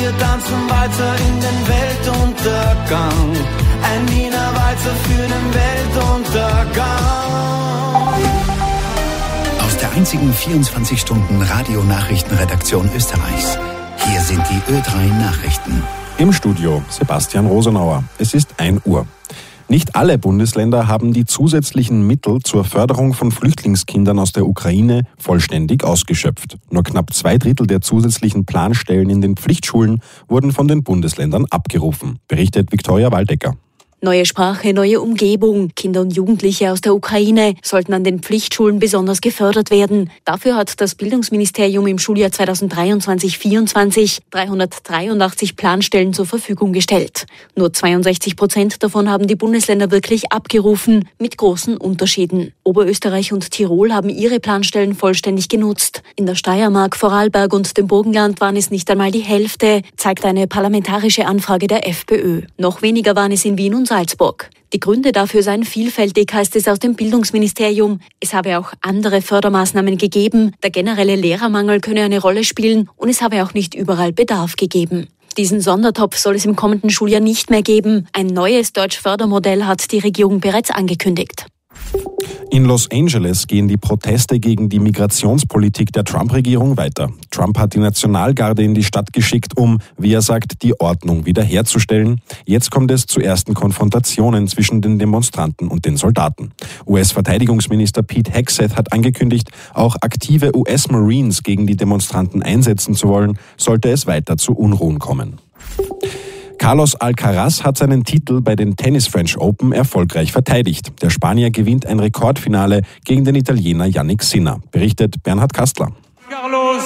wir tanzen weiter in den Weltuntergang. Ein Wiener Walzer für den Weltuntergang. Aus der einzigen 24-Stunden-Radio-Nachrichtenredaktion Österreichs. Hier sind die Ö3 Nachrichten. Im Studio Sebastian Rosenauer. Es ist 1 Uhr. Nicht alle Bundesländer haben die zusätzlichen Mittel zur Förderung von Flüchtlingskindern aus der Ukraine vollständig ausgeschöpft. Nur knapp 2/3 der zusätzlichen Planstellen in den Pflichtschulen wurden von den Bundesländern abgerufen, berichtet Viktoria Waldecker. Neue Sprache, neue Umgebung. Kinder und Jugendliche aus der Ukraine sollten an den Pflichtschulen besonders gefördert werden. Dafür hat das Bildungsministerium im Schuljahr 2023/24 383 Planstellen zur Verfügung gestellt. Nur 62% davon haben die Bundesländer wirklich abgerufen, mit großen Unterschieden. Oberösterreich und Tirol haben ihre Planstellen vollständig genutzt. In der Steiermark, Vorarlberg und dem Burgenland waren es nicht einmal die Hälfte, zeigt eine parlamentarische Anfrage der FPÖ. Noch weniger waren es in Wien und Salzburg. Die Gründe dafür seien vielfältig, heißt es aus dem Bildungsministerium. Es habe auch andere Fördermaßnahmen gegeben. Der generelle Lehrermangel könne eine Rolle spielen und es habe auch nicht überall Bedarf gegeben. Diesen Sondertopf soll es im kommenden Schuljahr nicht mehr geben. Ein neues Deutschfördermodell hat die Regierung bereits angekündigt. In Los Angeles gehen die Proteste gegen die Migrationspolitik der Trump-Regierung weiter. Trump hat die Nationalgarde in die Stadt geschickt, um, wie er sagt, die Ordnung wiederherzustellen. Jetzt kommt es zu ersten Konfrontationen zwischen den Demonstranten und den Soldaten. US-Verteidigungsminister Pete Hegseth hat angekündigt, auch aktive US-Marines gegen die Demonstranten einsetzen zu wollen, sollte es weiter zu Unruhen kommen. Carlos Alcaraz hat seinen Titel bei den Tennis French Open erfolgreich verteidigt. Der Spanier gewinnt ein Rekordfinale gegen den Italiener Jannik Sinner, berichtet Bernhard Kastler. Carlos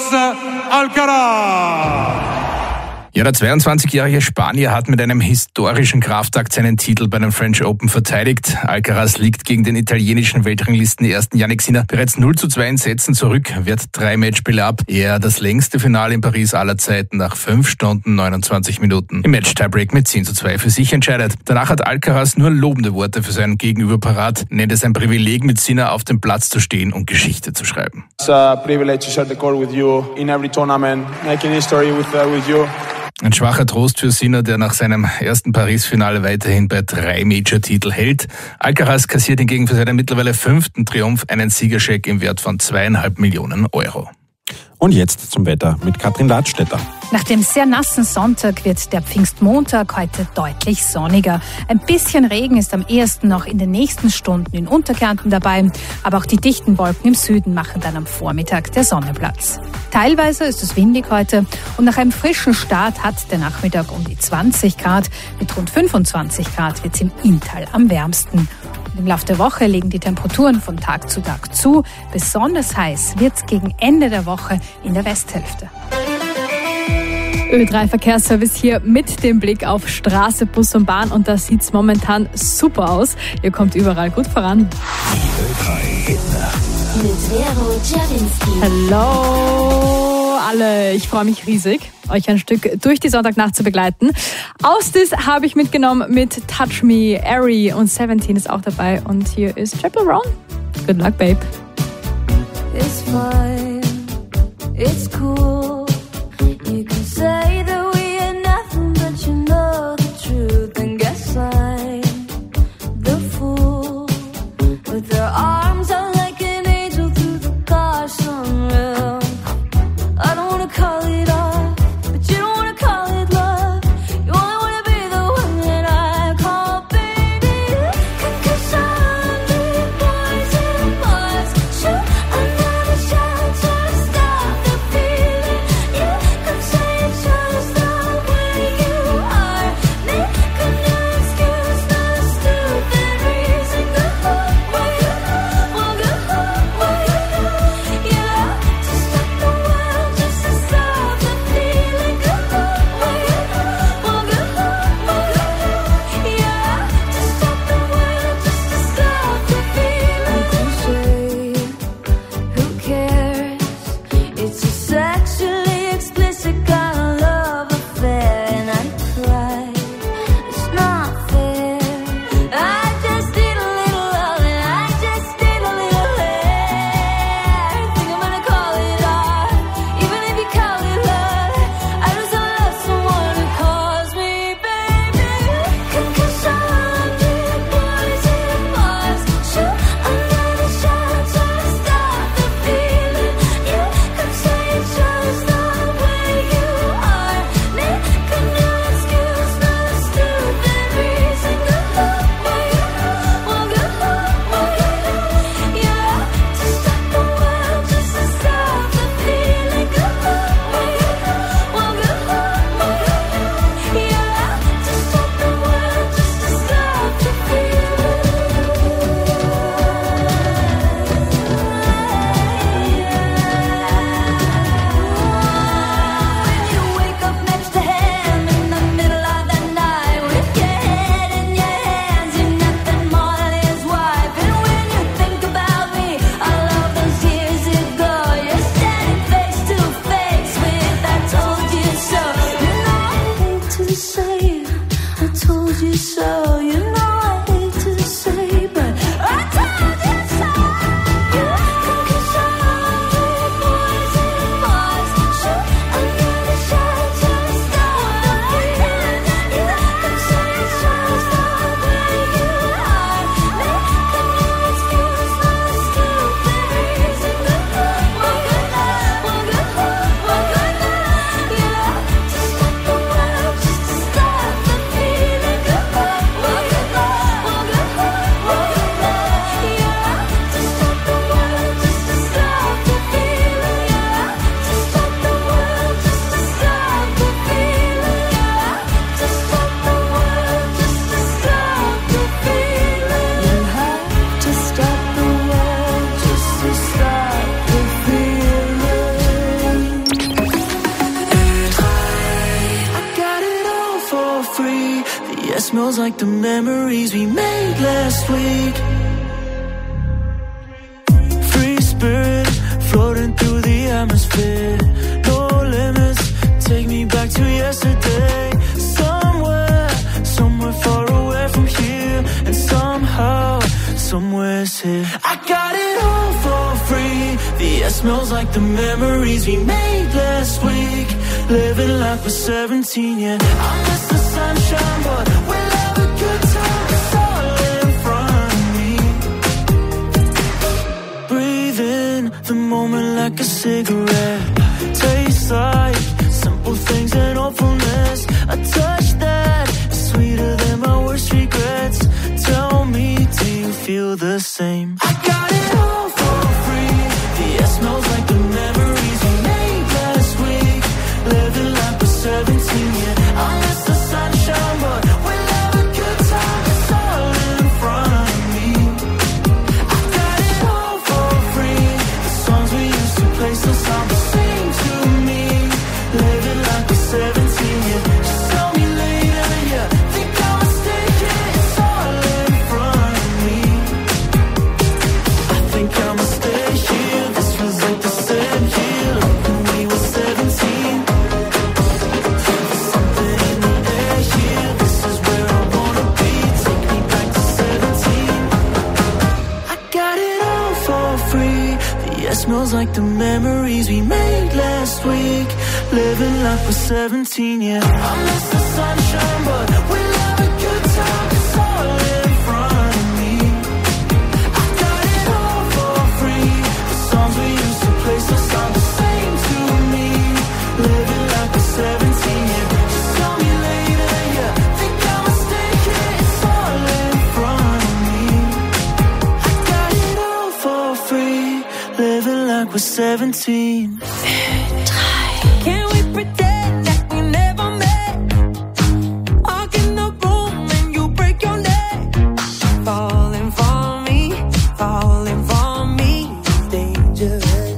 Alcaraz. Ja, der 22-jährige Spanier hat mit einem historischen Kraftakt seinen Titel bei den French Open verteidigt. Alcaraz liegt gegen den italienischen Weltranglisten-Ersten Jannik Sinner bereits 0:2 in Sätzen zurück, wehrt 3 Matchspiele ab. Er das längste Finale in Paris aller Zeiten nach 5 Stunden 29 Minuten im Match-Tiebreak mit 10:2 für sich entscheidet. Danach hat Alcaraz nur lobende Worte für seinen Gegenüber parat, nennt es ein Privileg, mit Sinner auf dem Platz zu stehen und Geschichte zu schreiben. It's a privilege to share the court with you in every tournament, making history with you. Ein schwacher Trost für Sinner, der nach seinem ersten Paris-Finale weiterhin bei 3 Major-Titel hält. Alcaraz kassiert hingegen für seinen mittlerweile 5. Triumph einen Siegerscheck im Wert von 2,5 Millionen Euro. Und jetzt zum Wetter mit Katrin Ladstätter. Nach dem sehr nassen Sonntag wird der Pfingstmontag heute deutlich sonniger. Ein bisschen Regen ist am ehesten noch in den nächsten Stunden in Unterkärnten dabei, aber auch die dichten Wolken im Süden machen dann am Vormittag der Sonne Platz. Teilweise ist es windig heute und nach einem frischen Start hat der Nachmittag um die 20 Grad. Mit rund 25 Grad wird es im Inntal am wärmsten. Und im Laufe der Woche legen die Temperaturen von Tag zu Tag zu. Besonders heiß wird es gegen Ende der Woche in der Westhälfte. Ö3 Verkehrsservice hier mit dem Blick auf Straße, Bus und Bahn und da sieht's momentan super aus. Ihr kommt überall gut voran. Die Ö3 mit Vero Czerwinski. Hallo alle, ich freue mich riesig, euch ein Stück durch die Sonntagnacht zu begleiten. Ausdis habe ich mitgenommen mit Touch Me, Ari und 17 ist auch dabei und hier ist Triple Brown. Good luck, babe. It's fine, it's cool. You can say that we are nothing, but you know the truth. And guess I'm the fool. With their arms out like an angel through the car sunroof. I don't wanna call it off, but you don't wanna call it love. You only wanna be the one that I call baby. Cause I'm the boys and boys. Shoot another shot, try to stop the feeling. You could say it's just the way you are. Make a new excuse, not a stupid reason. Go home, where you well, go home, where you yeah. To stop the world just to stop smells like the memories we made last week. Free spirit floating through the atmosphere. No limits, take me back to yesterday. Somewhere far away from here, and somehow, somewhere's here. I got it all for free. The air smells like the memories we made last week. Living like we're 17, yeah. I miss the sunshine, but we'll have a good time. It's all in front of me. Breathe in the moment like a cigarette. Tastes like simple things and hopefulness. A touch that is sweeter than my worst regrets. Tell me, do you feel the same? I got it all for free. The air smells like the memories we made last week. Living like we're 17, yeah. I miss the sunshine, but we'll have a good time. It's all in front of me. I got it all for free. The songs we used to play still sound the same to me. Living like we're 17, yeah. Just tell me later, yeah. Think I'm mistaken. It's all in front of me. I think I'ma stay here. This feels like the same year when we were 17. There's something in the air here. This is where I wanna be. Take me back to 17. I got it all for free. The air smells like the memories we made last week. Living like we're 17, yeah. I miss the sunshine, but we'll have a good time. It's all in front of me. I got it all for free. The songs we used to play still sound the same to me. Living like we're 17, yeah. Just tell me later, yeah. Think I'm mistaken. It's all in front of me. I got it all for free. Living like we're 17. Can we pretend that we never met? Walk in the room and you break your neck. Falling for me, dangerous.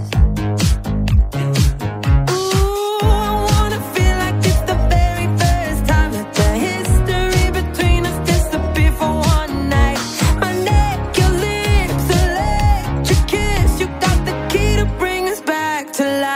Ooh, I wanna feel like it's the very first time. Let the history between us disappear for one night. My neck, your lips, electric kiss. You got the key to bring us back to life.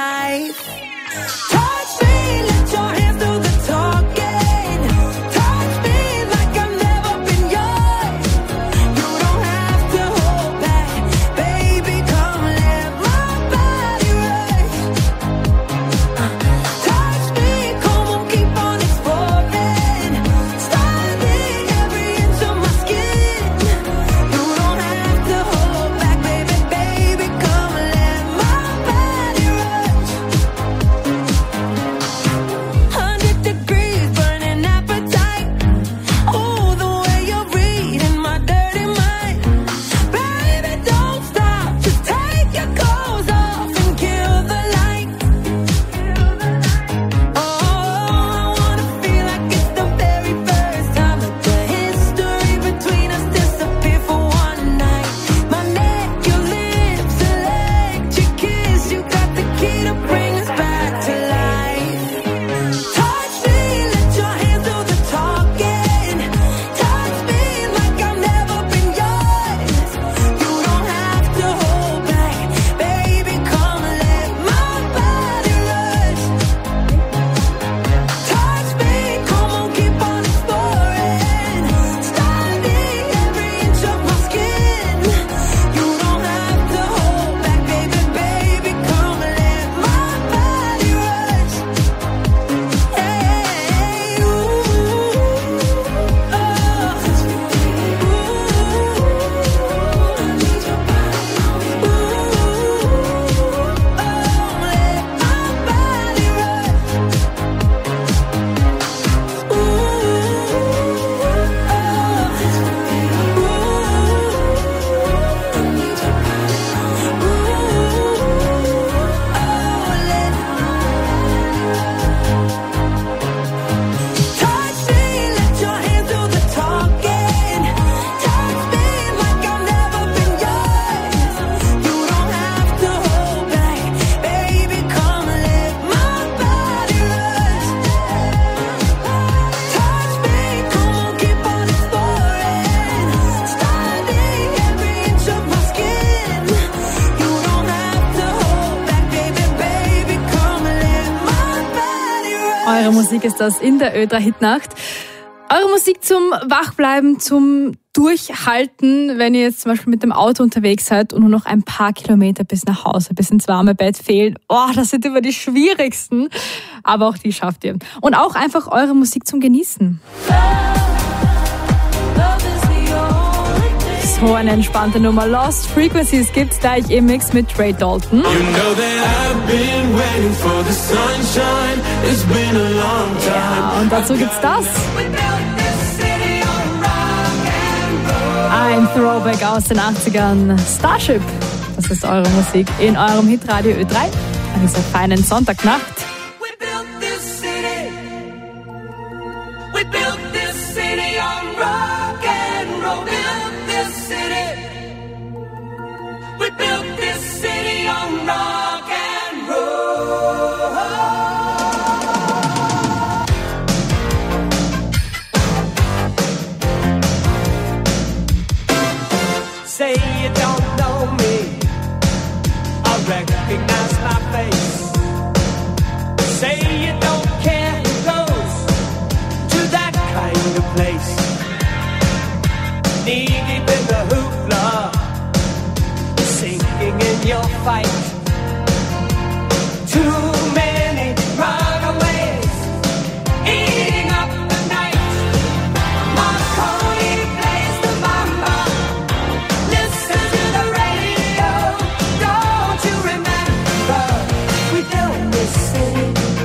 Eure Musik ist das in der Ö3 Hitnacht. Eure Musik zum Wachbleiben, zum Durchhalten, wenn ihr jetzt zum Beispiel mit dem Auto unterwegs seid und nur noch ein paar Kilometer bis nach Hause, bis ins warme Bett fehlen. Oh, das sind immer die schwierigsten. Aber auch die schafft ihr. Und auch einfach eure Musik zum Genießen. So eine entspannte Nummer. Lost Frequencies gibt's gleich im Mix mit Trey Dalton. Ja, und dazu gibt's das. Ein Throwback aus den 80ern. Starship. Das ist eure Musik in eurem Hitradio Ö3 an dieser feinen Sonntagnacht. Say you don't know me, I recognize my face. Say you don't care who goes to that kind of place. Knee deep in the hoopla, sinking in your fight. Too many runaways, eating up the night. Marconi plays the mamba. Listen to the radio. Don't you remember? We built this city.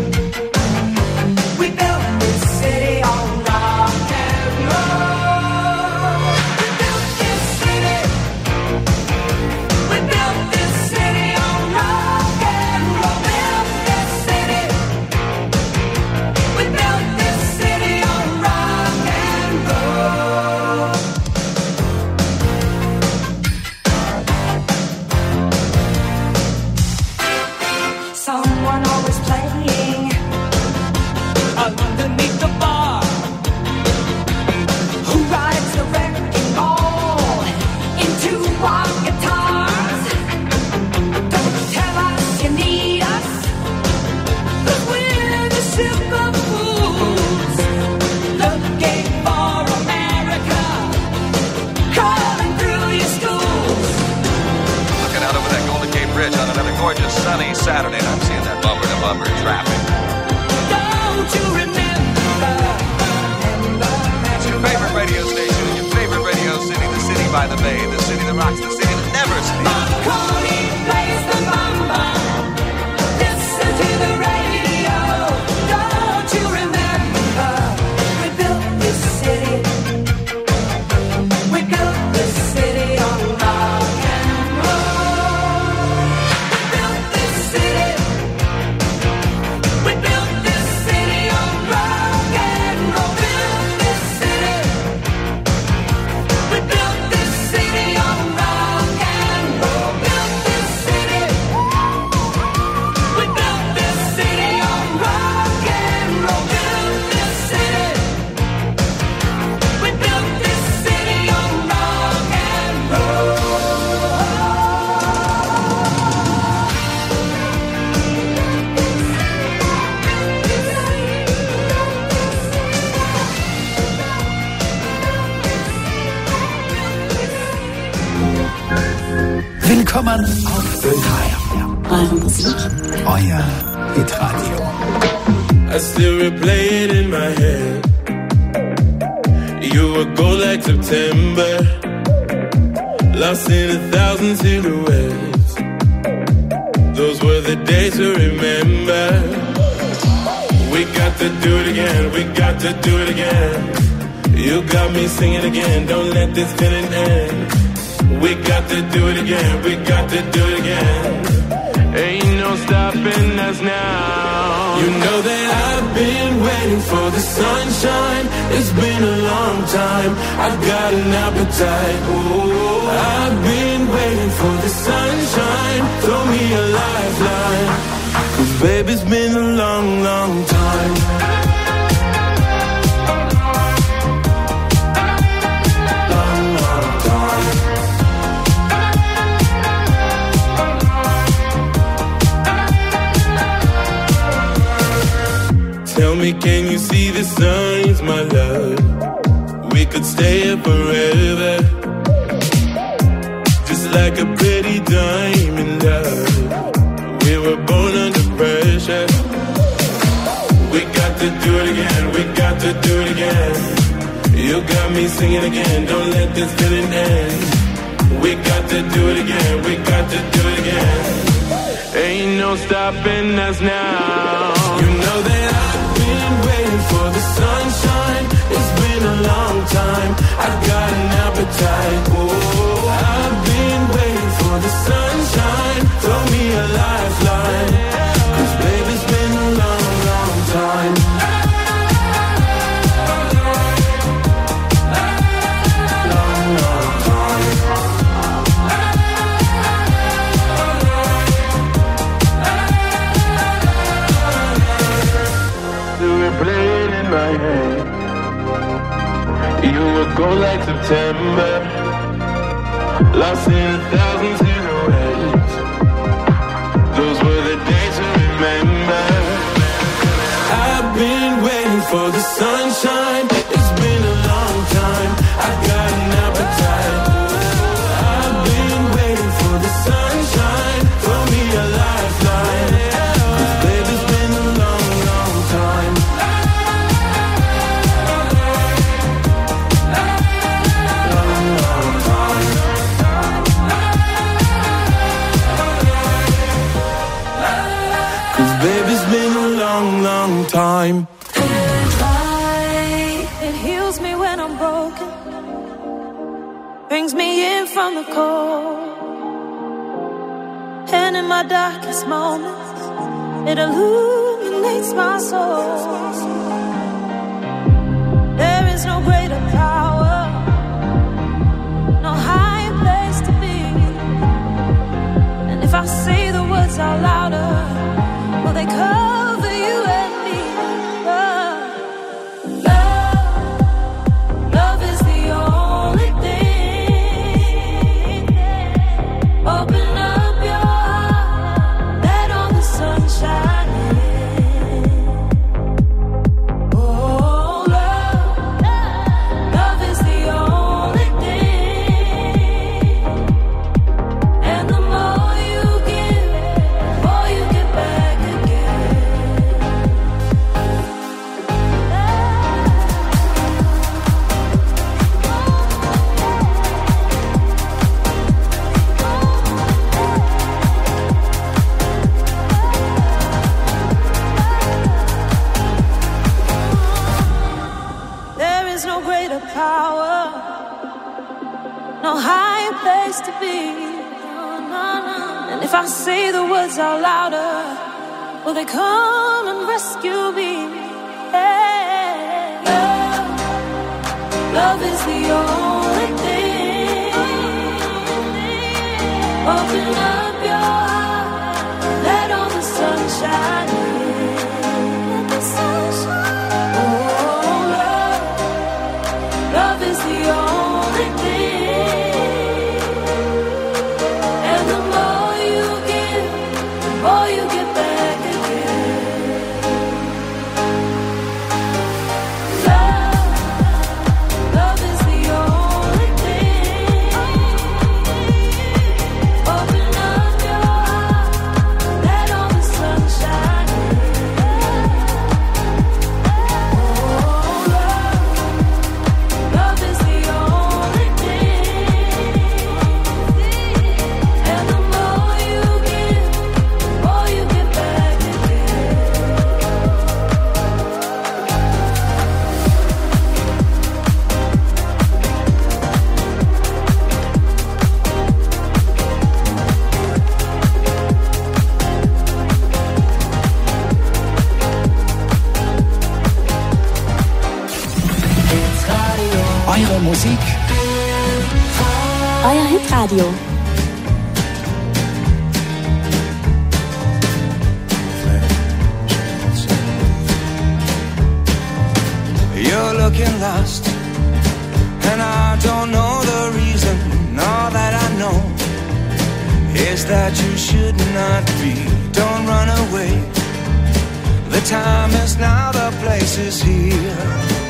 We built this city on rock and roll. We built this city. We built this city on rock and roll. Built this city. We built this city on rock and roll. Someone always playing underneath the bar. Who rides the wrecking ball into our guitars? Don't tell us you need us, 'cause we're the super fools looking for America, crawling through your schools. Looking out over that Golden Gate Bridge on another gorgeous sunny Saturday, and I'm seeing that bumper-to-bumper traffic. Don't you remember? It's your favorite radio station, your favorite radio city, the city by the bay, the city that rocks, the city that never sleeps. Marconi plays the mamba. Listen to the radio. Don't you remember? We built this city. We built this city on rock and roll. We built this city. We built this city on rock and roll. Built this city. We built this city on rock and roll. Built this city. We built this city on rock and roll. Built this city. We built this city on rock and roll. Willkommen auf Ö3. Eure Musik. Euer Hitradio. I still replay it in my head. You were gold like September, lost in 1,000 silhouettes. Those were the days to remember. We got to do it again, we got to do it again. You got me singing again, don't let this feeling end. We got to do it again, we got to do it again. Ain't no stopping us now. You know that I've been waiting for the sunshine. It's been a long time. I've got an appetite. Ooh, I've been waiting for the sunshine. Throw me a lifeline. 'Cause baby, it's been a long, long time. Long, long time. Tell me, can you see the signs, my love? We could stay here forever, just like a pretty diamond, love. We were born under pressure. We got to do it again, we got to do it again. You got me singing again, don't let this feeling end. We got to do it again, we got to do it again. Ain't no stopping us now. You know that I've been waiting for the sunshine. It's been a long time, I got an appetite. Oh, I've been waiting for the sunshine. Throw me a lifeline, 'cause baby, it's been a long, long time. Long, long time. You were playing in my head. You would go like September, lost in 1,000 silhouettes. Those were the days to remember. I've been waiting for the sunshine. It's been a long time, I got an appetite. I've been waiting for the sunshine. Throw me a lifeline, 'cause baby, it's been a long, long time. Long, long time. 'Cause baby, it's been a long, long time. It heals me when I'm broken, brings me in from the cold, and in my darkest moments, it illuminates my soul. There is no greater power, no higher place to be, and if I say the words out louder, will they cover you and me? Love is the only thing. Open up your heart, let all the sun shine in. Oh, love is the only thing. And the more you give, the more you get back again. There is no greater power, no higher place to be. And if I say the words out louder, will they come and rescue me? Hey. Love is the only thing. Open up your heart, let all the sun shine in. Let the sun shine. Oh, love is the only thing. And the more you give, the more you get back again. Love is the only thing. Open up your heart, let all the sun shine in. Oh, love is the only thing. And the more you give, the more you get back again. Eure Musik, Euer Hitradio. You're looking lost, and I don't know the reason. All that I know is that you should not be. Don't run away. The time is now, the place is here.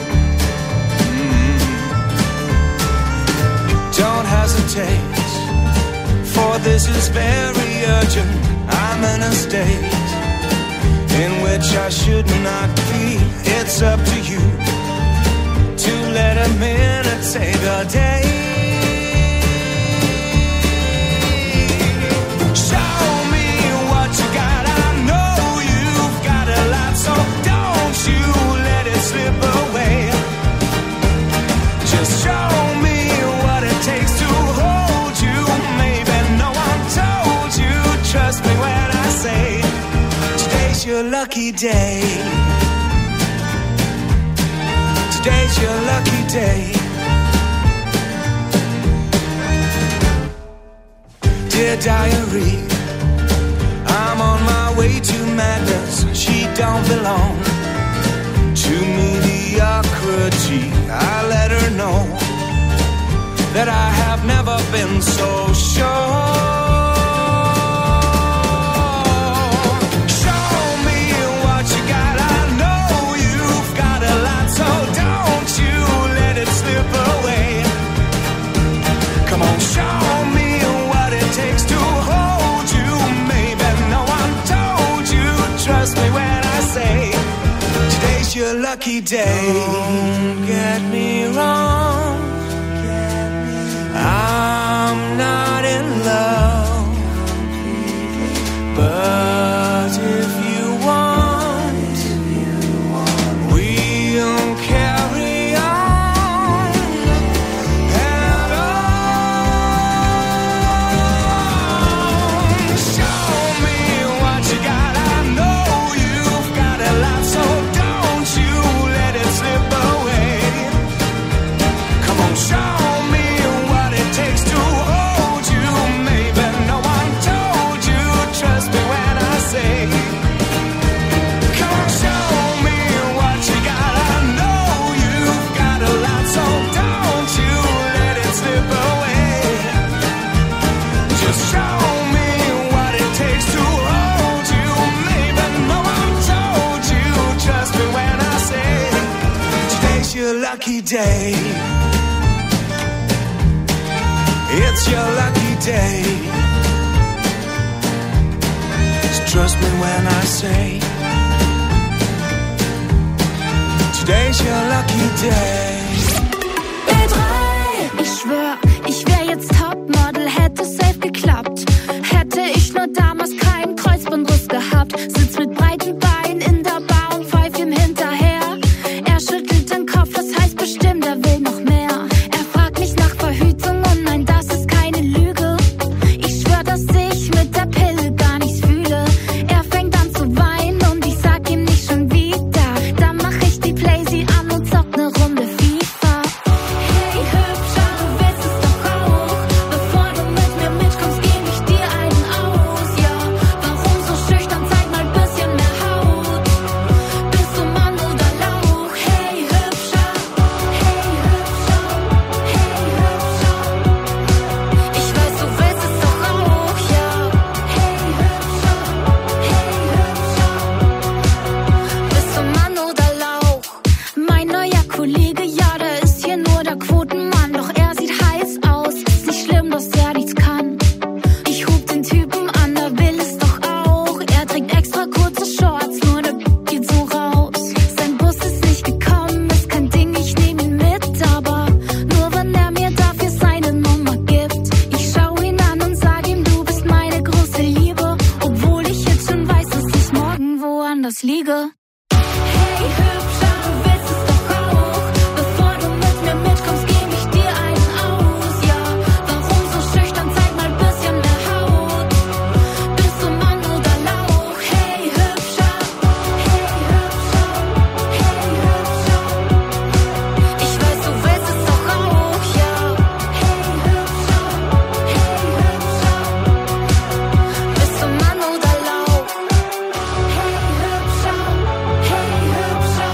Don't hesitate, for this is very urgent. I'm in a state in which I should not be. It's up to you to let a minute save a day. Show me what you got. I know you've got a lot, so don't you let it slip away. Just show me what it takes to hold you. Maybe no one told you. Trust me when I say today's your lucky day. Today's your lucky day. Dear diary, I'm on my way to madness. She don't belong to mediocrity. I let her know that I have never been so sure. Show me what you got. I know you've got a lot, so don't you let it slip away. Come on, show me what it takes to hold you. Maybe no one told you. Trust me when I say today's your lucky day. Don't get me wrong, I'm not in love, but if you want, we'll carry on and on. Show me what you got. I know you've got a lot, so don't you let it slip away. Come on, show me what it takes to hold you. Maybe no one told you. Trust me when I say, come on, show me what you got. I know you've got a lot, so don't you let it slip away. Just show me what it takes to hold you. Maybe no one told you. Trust me when I say today's your lucky day. It's your lucky day. Just trust me when I say today's your lucky day. B3, ich schwör, ich wär jetzt Topmodel, hätte safe geklappt. Hätte ich nur damals keinen Kreuzbandriss gehabt. Sitz mit breiten Beinen in der Bar und pfeif ihm hinterher. Er schüttelt den Kopf, das heißt bestimmt, er will noch mehr. Er fragt mich nach Verhütung und nein, das ist keine Lüge. Ich schwör, dass ich mit der Pille gar nichts fühle. Er fängt an zu weinen und ich sag ihm nicht schon wieder. Dann mach ich die Playsee an und zock ne Runde FIFA. Hey Hübscher, du willst es doch auch. Bevor du mit mir mitkommst, geb ich dir einen aus. Ja, warum so schüchtern, zeig mal bisschen mehr Haut. Bist du Mann oder Lauch? Hey Hübscher, hey Hübscher, hey Hübscher. Ich weiß, du willst es doch auch, ja. Hey Hübscher, hey Hübscher. Bist du Mann oder Lauch? Mein neuer Kollege, ja, der ist hier nur der Quotenmann. Doch er sieht heiß aus, ist nicht schlimm, dass er nichts kann. Ich hub den Typen an, der will es doch auch. Er trägt extra kurze Shorts, nur der geht so raus. Sein Bus ist nicht gekommen, ist kein Ding, ich nehm ihn mit. Aber nur wenn er mir dafür seine Nummer gibt. Ich schau ihn an und sag ihm, du bist meine große Liebe. Obwohl ich jetzt schon weiß, dass ich morgen woanders liege. Hey Hübscher, du willst es doch auch. Bevor du mit mir mitkommst, geb ich dir einen aus. Ja, warum so schüchtern, zeig mal bisschen mehr Haut. Bist du Mann oder Lauch? Hey Hübscher, hey Hübscher, hey Hübscher. Ich weiß, du willst es doch auch, ja. Hey Hübscher, hey Hübscher. Bist du Mann oder Lauch? Hey Hübscher, hey Hübscher.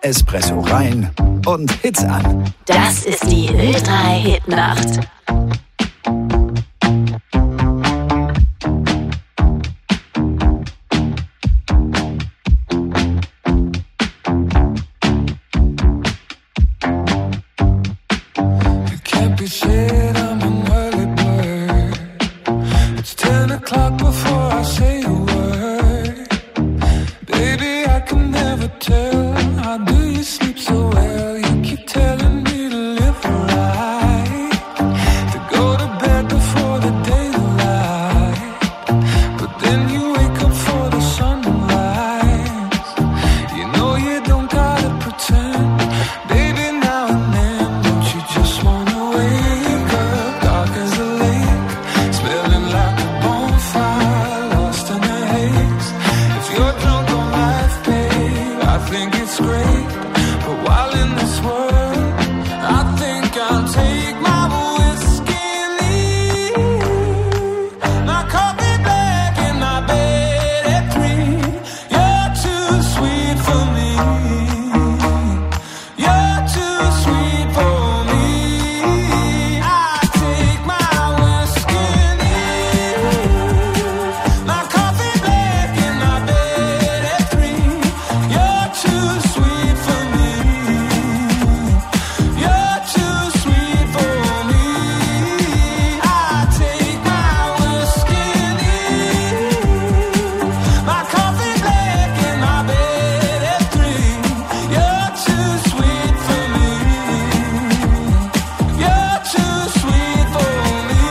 Espresso rein und Hits an. Das ist die Ö3 Hitnacht. Can't be said I'm an early bird. It's 10 o'clock before I say a word. Baby, I can never tell. How do you sleep so well? You keep telling me to live right, to go to bed before the daylight. But then you wake up for the sunrise. You know you don't gotta pretend. Baby, now and then, don't you just wanna wake up dark as a lake, smelling like a bonfire, lost in the haze. If you're drunk on life, babe, I think it's great. But while in this world, I think I'll take my whiskey and leave. My coffee black in my bed at 3. You're too sweet for me. You're too sweet for me. I take my whiskey and leave. My coffee black in my bed at 3. You're too sweet for me. You're too sweet for me. I take my whiskey and leave. My coffee black in my bed at 3. You're too sweet for me. You're too sweet for me.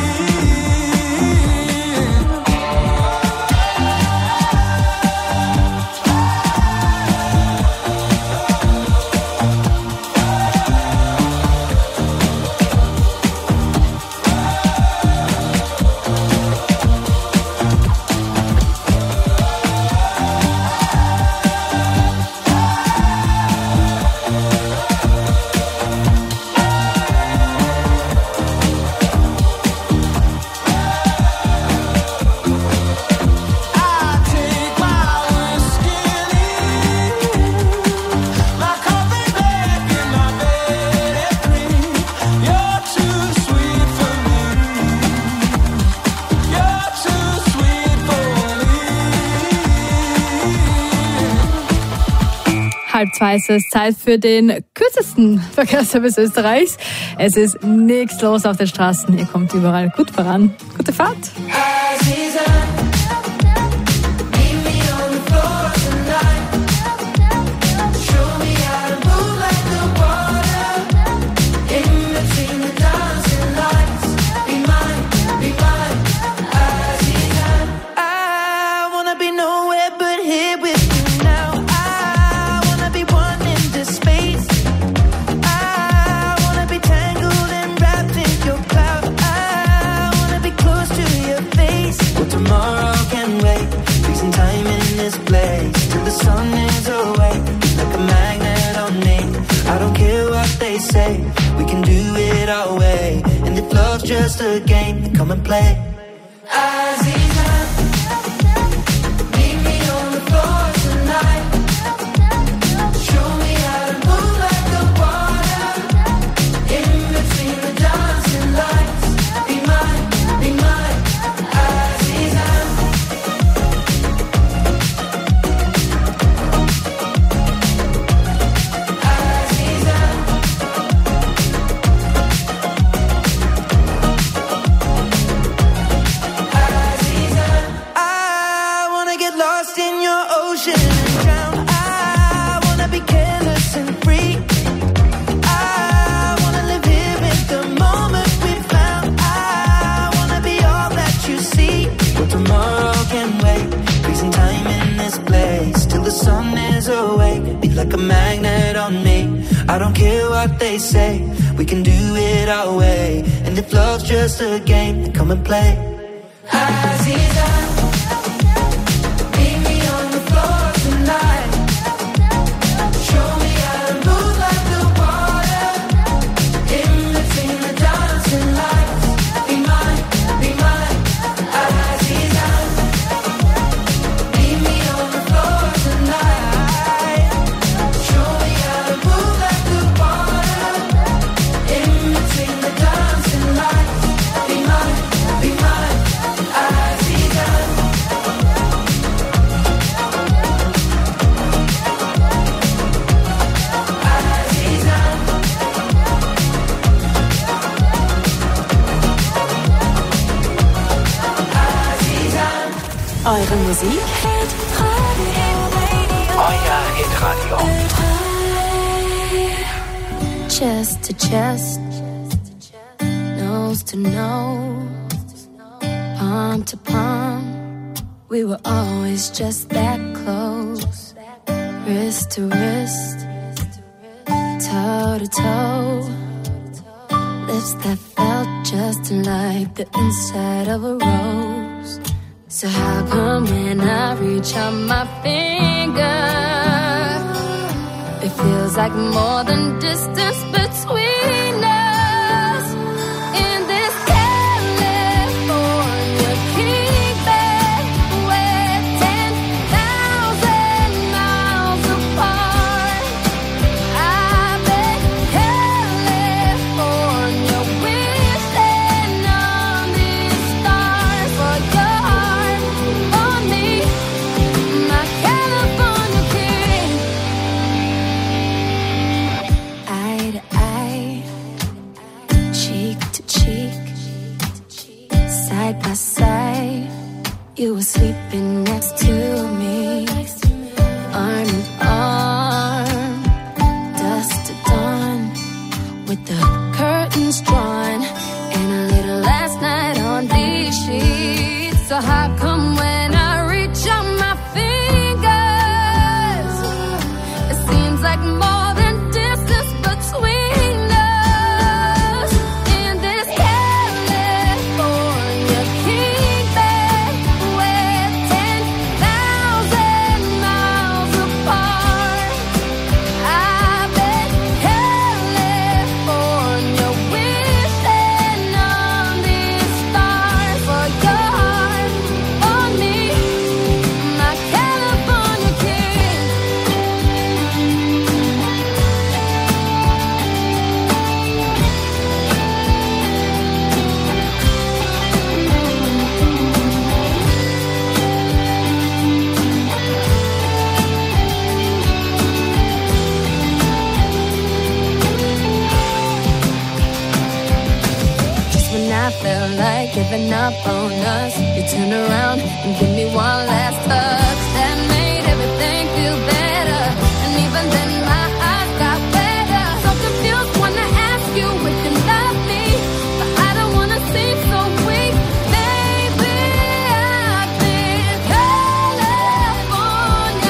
I take my whiskey and leave. My coffee black in my bed at 3. You're too sweet for me. You're too sweet for me. 1:30 ist es Zeit für den kürzesten Verkehrsservice Österreichs. Es ist nichts los auf den Straßen. Ihr kommt überall gut voran. Gute Fahrt. I wanna be nowhere but here with you now. I wanna be one in this space. I wanna be tangled and wrapped in your cloud. I wanna be close to your face. Well, tomorrow can wait. Freezing time in this place till the sun is away. Like a magnet on me. I don't care what they say. We can do it our way. And if love's just a game, then come and play. Meet me on the floor tonight. Show me how to move like the water. In between the dancing lights. Be mine, Azizan. Azizan. I wanna get lost in your ocean and drown. I wanna be careless and free. I wanna live here in the moment we found. I wanna be all that you see. But tomorrow can wait. Freezing time in this place till the sun is awake. Be like a magnet on me. I don't care what they say. We can do it our way. And if love's just a game, then come and play. Azizan. Meet me on the floor tonight. Show me how to move like the water. In between the dancing lights. Be mine, Azizan. Meet me on the floor tonight. Show me Eure Musik? Euer Hitradio. Chest to chest, nose to nose, palm to palm. We were always just that close. Wrist to wrist, toe to toe. Lips that felt just like the inside of a rose. So how come when I reach out my finger, it feels like more than distance between us. In this California keeping, we're 10,000 miles apart. I bet California wishing on these stars for your heart, for me, my California king. Eye to eye, cheek to cheek, side by side. You were sleeping next to me, arm in arm, dusk to dawn, with the curtains drawn, and a little last night on these sheets. So how come when I reach out my fingers, it seems like more than distance between us. In this California keeping, we're 10,000 miles apart. I bet California wishing on these stars for your heart, for me, my California king. Just when I felt like giving up on us, you turned around and give me one last touch that made everything feel better. And even then my eyes got wetter. So confused when I ask you if you love me, but I don't wanna seem so weak. Baby, I've been California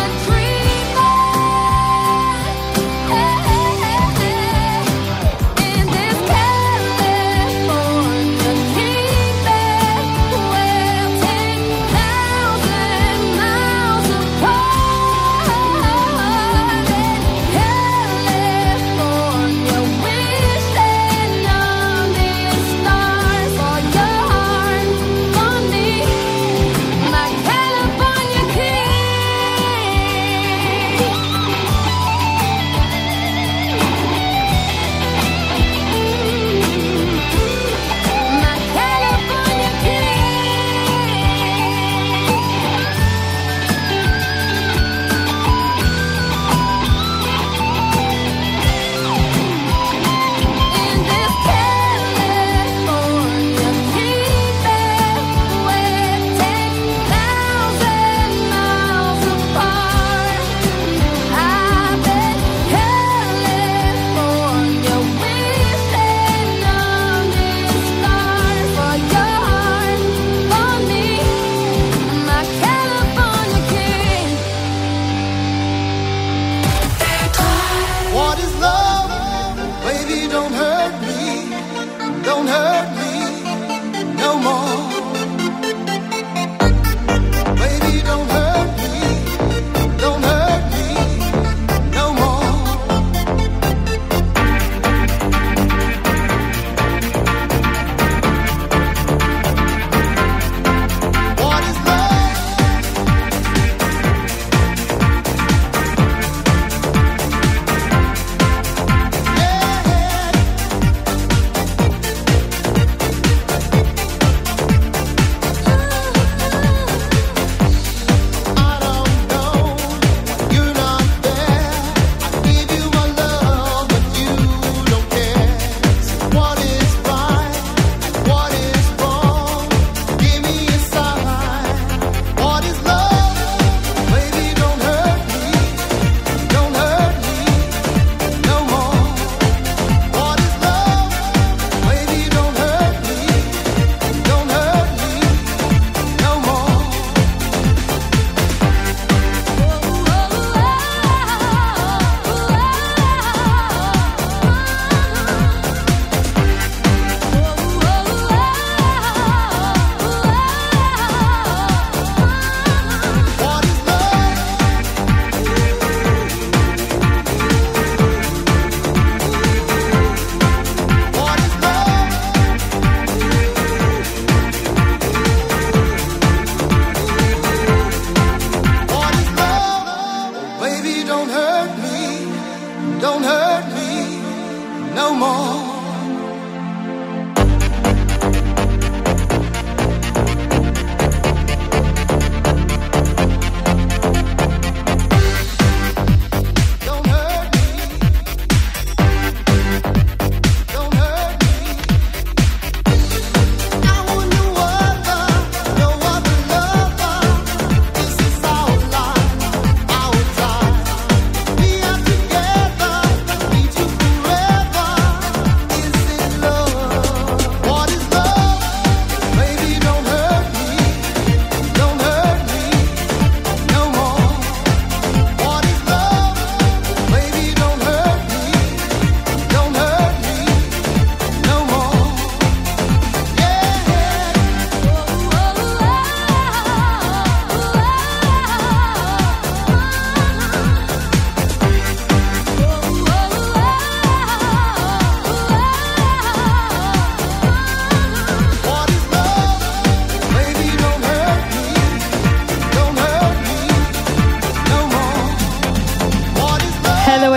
dreaming. In this California keeping, we're 10,000 miles apart. California wishing on these stars for your heart, for me, my California king. My California In this California keeping, we're 10,000 miles apart. I bet California wishing on these stars for your heart, for me, my California king. What is love? Baby, don't hurt me. Don't hurt me no more. Baby, don't hurt me. Don't hurt me no more. What is love? Yeah.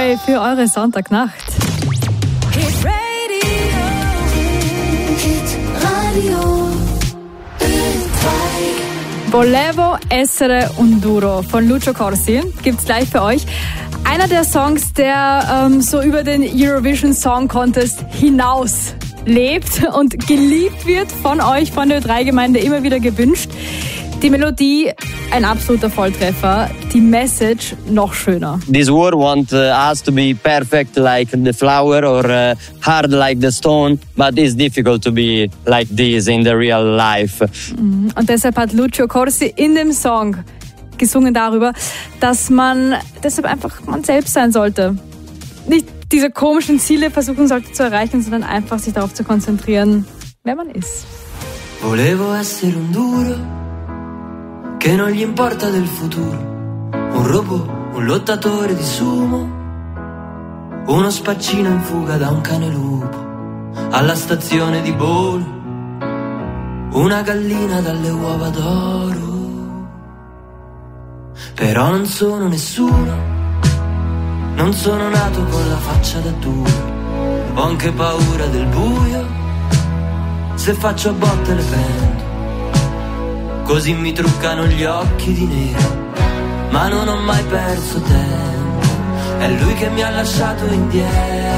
3 für eure Sonntagnacht. Hit Radio, Hit Radio. Volevo essere un duro von Lucio Corsi gibt's gleich für euch. Einer der Songs, der so über den Eurovision Song Contest hinaus lebt und geliebt wird von euch, von der Ö3-Gemeinde, immer wieder gewünscht. Die Melodie, ein absoluter Volltreffer. Die Message, noch schöner. This world wants us to be perfect like the flower or hard like the stone, but it's difficult to be like this in the real life. Und deshalb hat Lucio Corsi in dem Song gesungen darüber, dass man deshalb einfach man selbst sein sollte. Nicht diese komischen Ziele versuchen sollte zu erreichen, sondern einfach sich darauf zu konzentrieren, wer man ist. Volevo essere un duro che non gli importa del futuro, un robot, un lottatore di sumo, uno spaccino in fuga da un cane lupo, alla stazione di Bolo, una gallina dalle uova d'oro. Però non sono nessuno, non sono nato con la faccia da duro, ho anche paura del buio, se faccio a botte le pendo, così mi truccano gli occhi di nero, ma non ho mai perso tempo, è lui che mi ha lasciato indietro.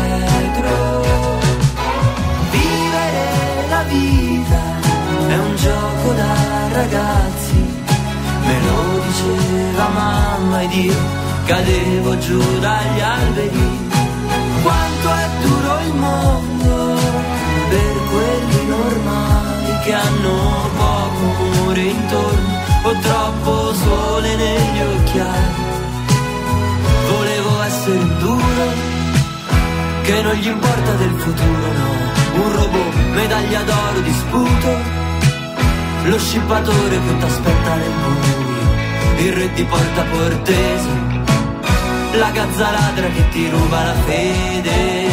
Vivere la vita è un gioco da ragazzi, me lo diceva mamma ed io cadevo giù dagli alberi. Quanto è duro il mondo per quelli normali che hanno poco amore intorno o troppo sole negli occhiali. Volevo essere un duro che non gli importa del futuro, no, un robot, medaglia d'oro di sputo, lo scippatore che t'aspetta nel buio, il re di Porta Portese, la gazza ladra che ti ruba la fede.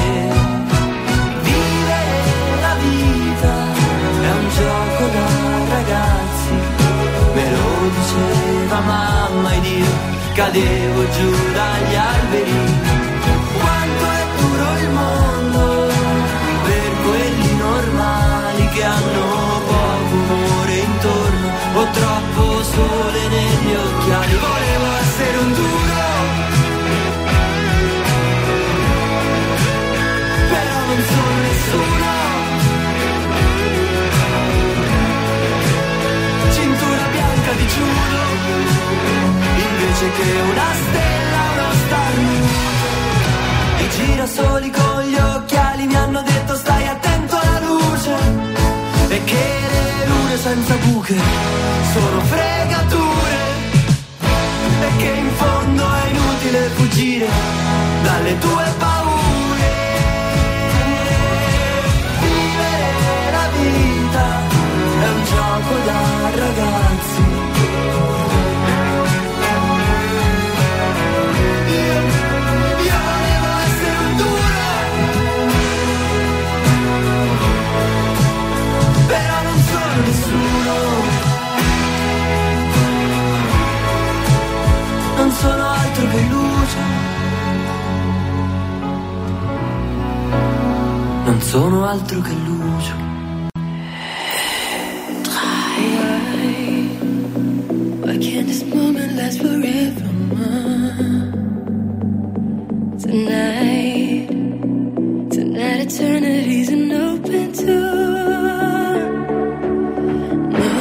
Vivere la vita è un gioco da ragazzi, me lo diceva mamma ed io cadevo giù dagli alberi. Quanto è duro il mondo per quelli normali che hanno poco amore intorno o troppo sole negli occhiali. Volevo essere un duro, però non sono nessuno. Cintura bianca di giuro, invece che una stella, uno star nudo. I girasoli con gli occhiali mi hanno detto stai attento alla luce, e che le lune senza buche sono fregature, e che in fondo è inutile fuggire dalle tue paure. Vivere la vita è un gioco da ragazzi. Io volevo essere un duro, però non sono nessuno, non sono altro che luce, non sono altro che luce. Why can't this moment last forever? Tonight eternity's an open door. No,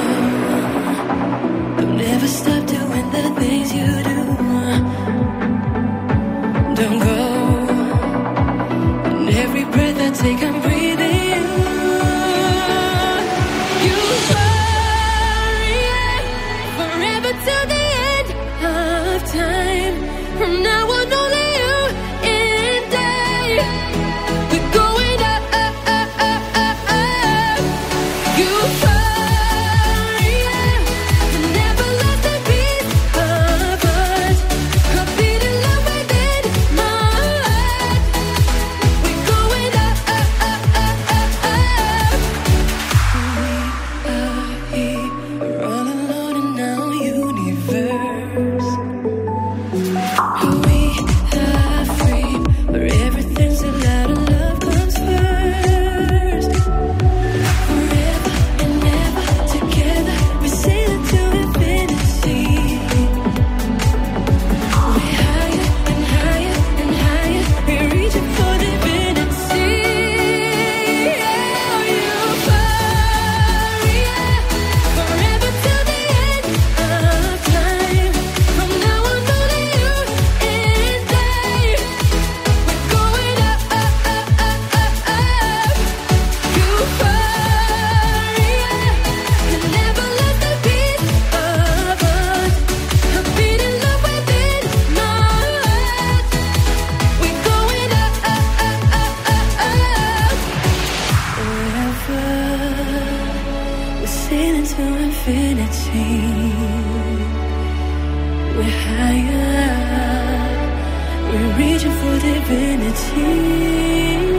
don't ever stop doing the things you do. Don't go, and every breath I take I'm breathing you. sailing to infinity. We're higher, we're reaching for divinity.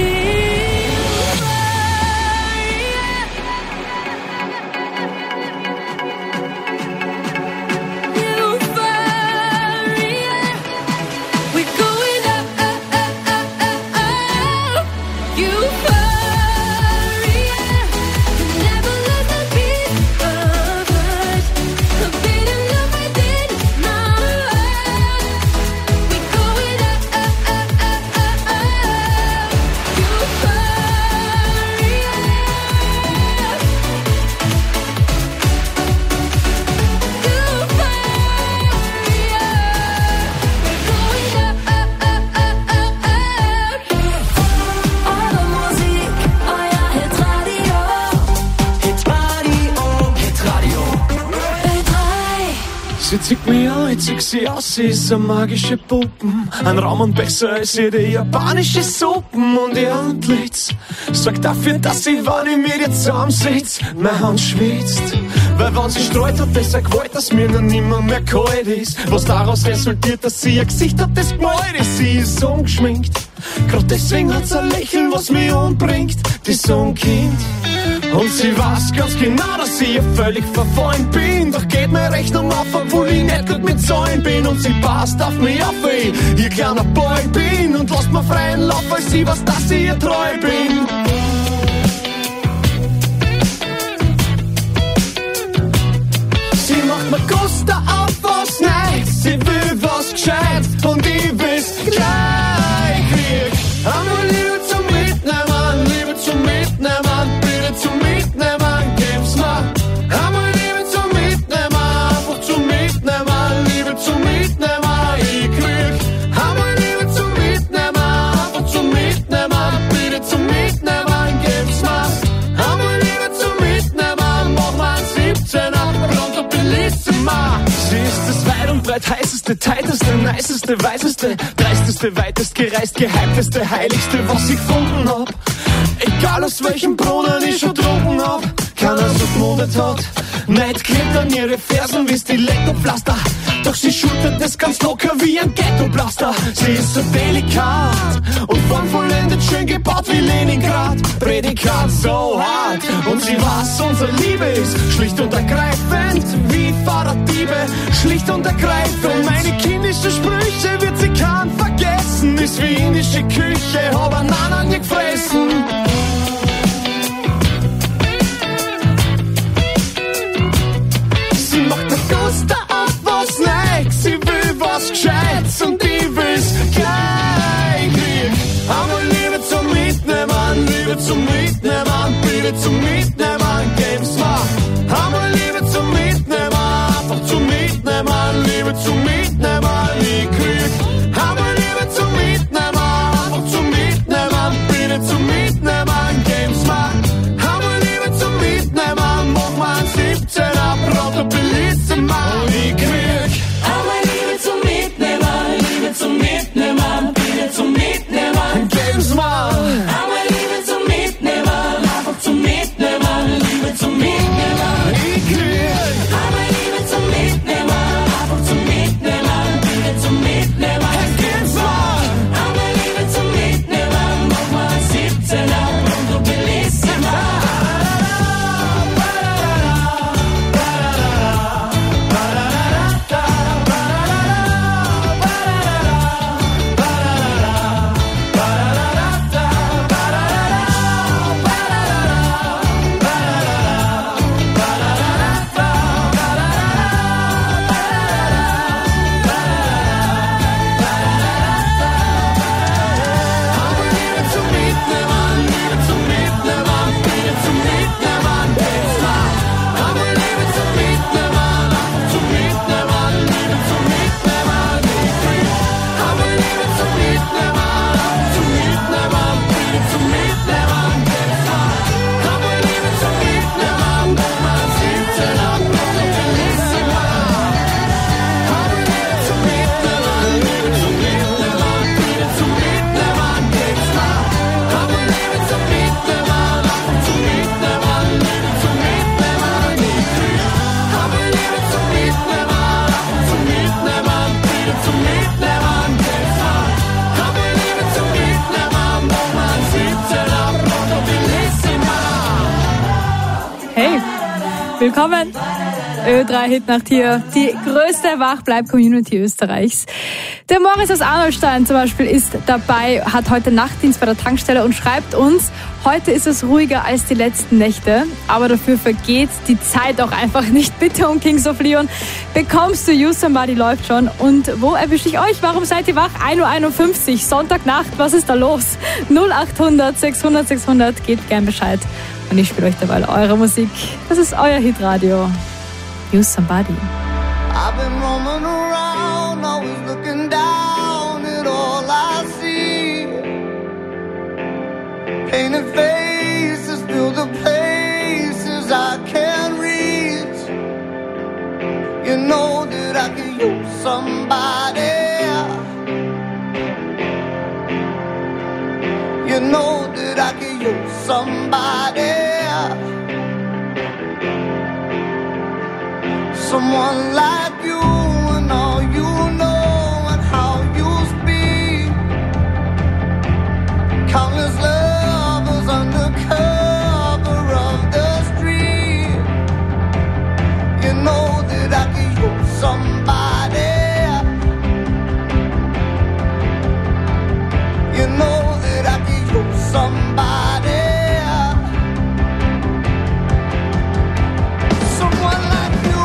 Sie zieht mich an, ich zieh sie aus, sie ist eine magische Puppen. Ein Raum und besser als jede japanische Suppen. Und ihr Antlitz sorgt dafür, dass sie, wenn ich mit ihr zusammensitz, meine Hand schwitzt. Weil wenn sie streut, hat das eine Gewalt, dass mir noch nimmer mehr kalt ist. Was daraus resultiert, dass sie ein Gesicht hat, das gemalt ist. Sie ist ungeschminkt, grad deswegen hat sie ein Lächeln, was mich umbringt. Die ist so ein Kind. Und sie weiß ganz genau, dass ich ihr völlig verfallen bin. Doch geht mir recht auf, obwohl ich nicht gut mit Zahlen bin. Und sie passt auf mich auf, weil ich ihr kleiner Boy bin. Und lasst mir freien Lauf, weil sie weiß, dass ich ihr treu bin. Sie macht mir Guster auf was Neues. Sie will was Gescheit und ich will's gleich krieg. Einmal Liebe zum Mitnehmen, Liebe zum Mitnehmen, bitte zum Mitnehmen, gib's mir. Einmal Liebe zum Mitnehmen, einfach zum Mitnehmen, Liebe zum Mitnehmen, ich krieg. Einmal Liebe zum Mitnehmen, einfach zum Mitnehmen, bitte zum Mitnehmen, gib's mir. Einmal Liebe zum Mitnehmen, mach mal ein 17er, pronto bellissima. Sie ist das weit und breit heißeste, tighteste, niceste, weiseste, dreisteste, weitest gereist, gehypteste, heiligste, was ich gefunden hab. Egal aus welchem Brunnen ich schon trunken hab, keiner so gemundet hat. Neid klebt an ihre Fersen wie Stilettopflaster, doch sie schultert es ganz locker wie ein Ghetto-Blaster. Sie ist so delikat und formvollendet schön gebaut wie Leningrad. Prädikat so hart und sie weiß, unsere Liebe ist schlicht und ergreifend wie Fahrraddiebe, schlicht und ergreifend. Und meine kindischen Sprüche wird sie kaum vergessen, ist wie indische Küche, hab einen Nanan gefressen. Sie macht der Guster auf was Neues, sie will was Gescheites und ich will's gleich krieg. Einmal Liebe zum Mitnehmen, Liebe zum Mitnehmen, bitte zum Mitnehmen, gib's mir. Einmal Liebe zum Mitnehmen, einfach zum Mitnehmen, Liebe zum Mitnehmen, ich krieg. Einmal Liebe zum Mitnehmen, einfach zum Mitnehmen, bitte zum Mitnehmen. Hey, willkommen. Ö3-Hit-Nacht hier, die größte Wachbleib-Community Österreichs. Der Moritz aus Arnoldstein zum Beispiel ist dabei, hat heute Nachtdienst bei der Tankstelle und schreibt uns, heute ist es ruhiger als die letzten Nächte, aber dafür vergeht die Zeit auch einfach nicht. Bitte um Kings of Leon bekommst du You Somebody läuft schon. Und wo erwische ich euch? Warum seid ihr wach? 1:51 Uhr, Sonntagnacht, was ist da los? 0800 600 600, gebt gern Bescheid. Und ich spiele euch dabei eure Musik. Das ist euer Hitradio. You Somebody. I've been roaming around, always looking down at all I see. Painted faces fill the places I can't reach. You know that I could use somebody. You know that I could use somebody. Someone like you and all you know and how you speak. Countless lovers under cover of the street. You know that I could use somebody. You know that I could use somebody. Someone like you.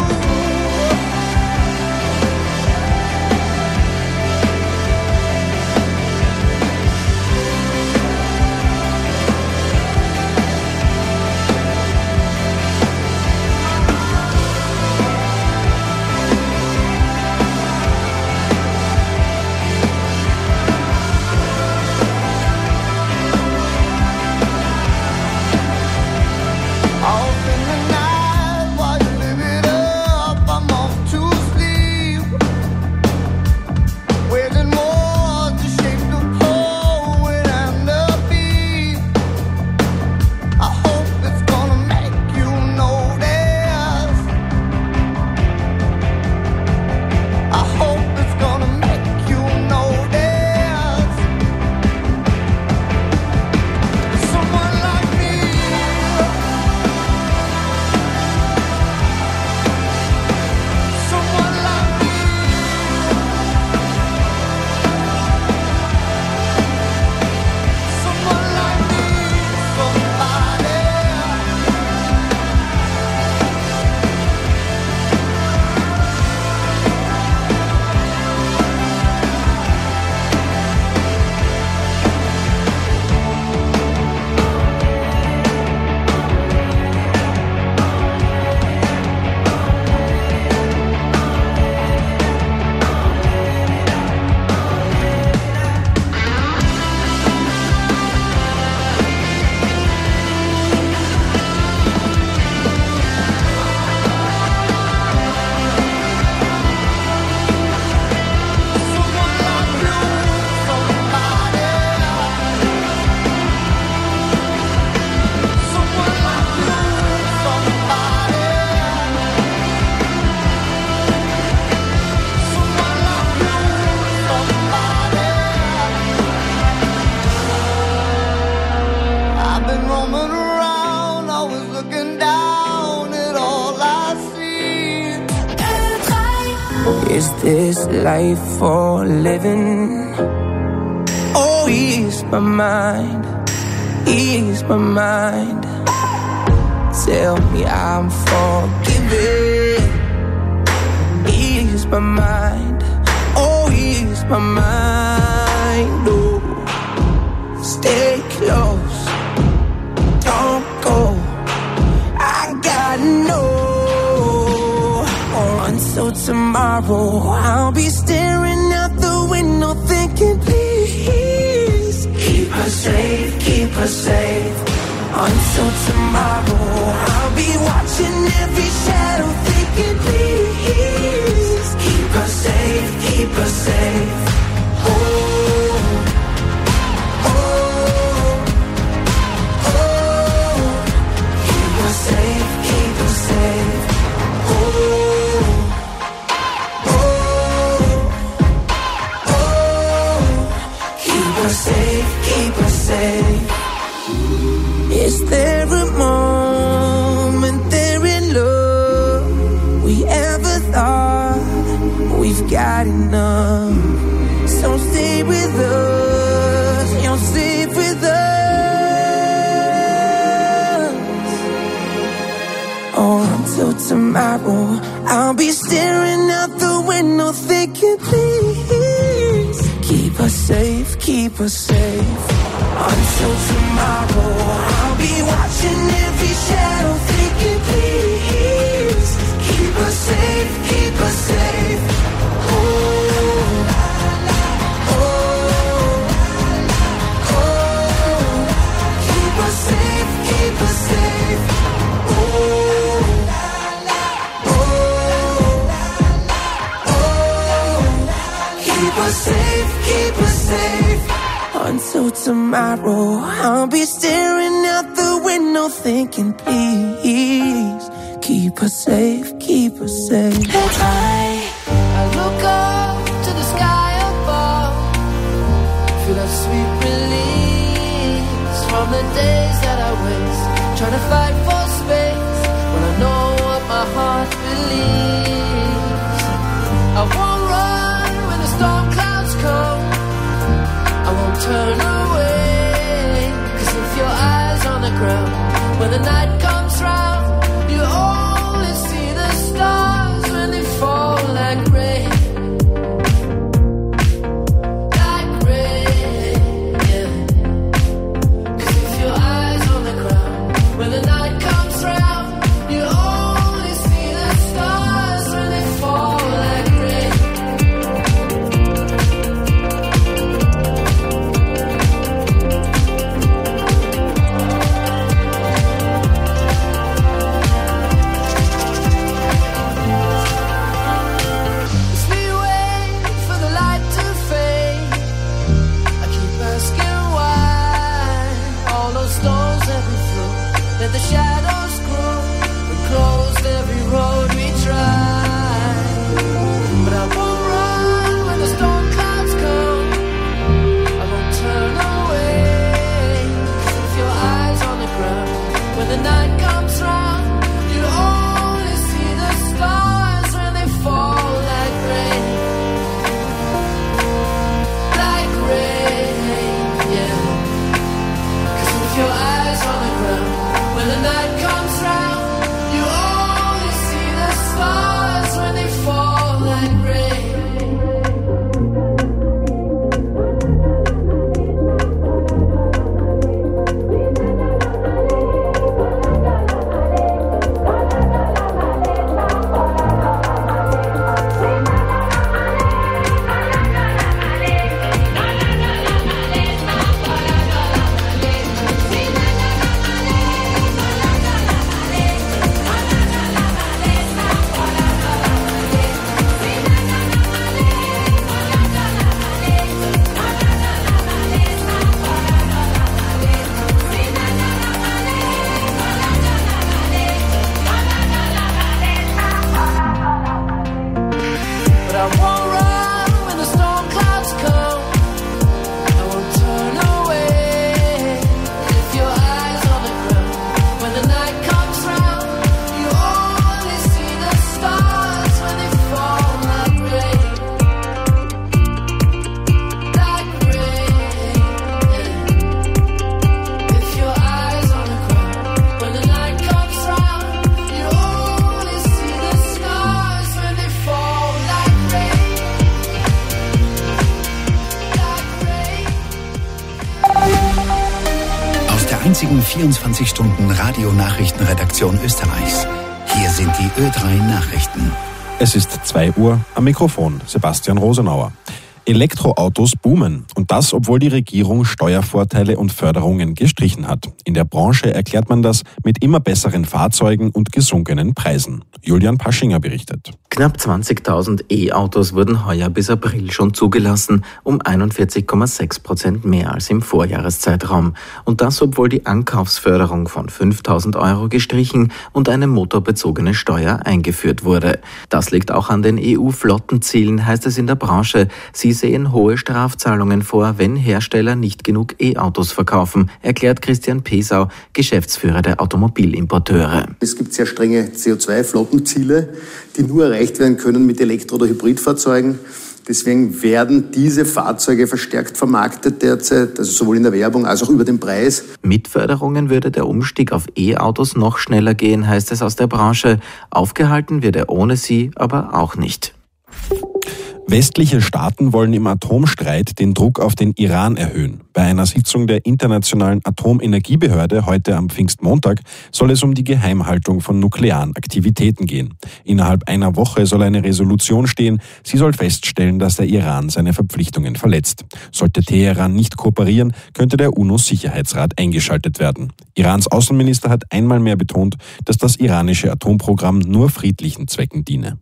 Is this life for living? Oh, ease my mind, ease my mind. Tell me I'm forgiven. Ease my mind, oh, ease my mind. Oh, stay close, don't go. I gotta know. Until tomorrow, I'll be staring out the window thinking, please keep her safe, keep her safe. Until tomorrow, I'll be watching every shadow thinking, please keep her safe, keep her safe. Oh, oh, oh, keep her safe, keep her safe. Oh. Safe, keep us safe. Is there a moment tomorrow, I'll be staring out the window thinking, please keep us safe, keep us safe. Until tomorrow, I'll be watching every shadow thinking, please keep us safe, keep us safe. Oh, keep us safe, keep us safe. Keep us safe, keep us safe. Until tomorrow, I'll be staring out the window thinking, please keep us safe, keep us safe. I look up to the sky above, feel that sweet release from the days that I waste, trying to fight for space when I know what my heart believes. I won't run when the storm clouds come, I won't turn away, 'cause if your eyes on the ground, when the night comes round, you only see the stars when they fall like rain. Like rain, yeah. 'Cause if your eyes on the ground, when the night comes round, you only see the stars when they fall like rain. As we wait for the light to fade, I keep asking why all those storms that we threw, let the shadows grow and closed every road we tried. But I won't run when the storm clouds come, I won't turn away. 'Cause if your eyes on the ground, when the night comes round, you only see the stars when they fall like rain. Like rain, yeah. 'Cause if your eyes on the ground, when the night comes round, you only see the stars when they fall like rain. But I won't run when the storm clouds come, I won't turn away. If your eyes on the ground, when the night comes round, you only see the stars when they fall like rain. Like rain, yeah. If your eyes on the ground, when the night comes round, you only see the stars when they fall like rain. Aus der einzigen 24-Stunden-Radio-Nachrichtenredaktion Österreichs. Hier sind die Ö3 Nachrichten. Es ist 2 Uhr, am Mikrofon Sebastian Rosenauer. Elektroautos boomen und das, obwohl die Regierung Steuervorteile und Förderungen gestrichen hat. In der Branche erklärt man das mit immer besseren Fahrzeugen und gesunkenen Preisen. Julian Paschinger berichtet. Knapp 20.000 E-Autos wurden heuer bis April schon zugelassen, um 41,6% mehr als im Vorjahreszeitraum. Und das, obwohl die Ankaufsförderung von 5.000 € gestrichen und eine motorbezogene Steuer eingeführt wurde. Das liegt auch an den EU-Flottenzielen, heißt es in der Branche. Sie sehen hohe Strafzahlungen vor, wenn Hersteller nicht genug E-Autos verkaufen, erklärt Christian Pesau, Geschäftsführer der Automobilimporteure. Es gibt sehr strenge CO2-Flottenziele, die nur erreicht werden können mit Elektro- oder Hybridfahrzeugen. Deswegen werden diese Fahrzeuge verstärkt vermarktet derzeit, also sowohl in der Werbung als auch über den Preis. Mit Förderungen würde der Umstieg auf E-Autos noch schneller gehen, heißt es aus der Branche. Aufgehalten wird er ohne sie aber auch nicht. Westliche Staaten wollen im Atomstreit den Druck auf den Iran erhöhen. Bei einer Sitzung der Internationalen Atomenergiebehörde heute am Pfingstmontag soll es um die Geheimhaltung von nuklearen Aktivitäten gehen. Innerhalb einer Woche soll eine Resolution stehen. Sie soll feststellen, dass der Iran seine Verpflichtungen verletzt. Sollte Teheran nicht kooperieren, könnte der UNO-Sicherheitsrat eingeschaltet werden. Irans Außenminister hat einmal mehr betont, dass das iranische Atomprogramm nur friedlichen Zwecken diene.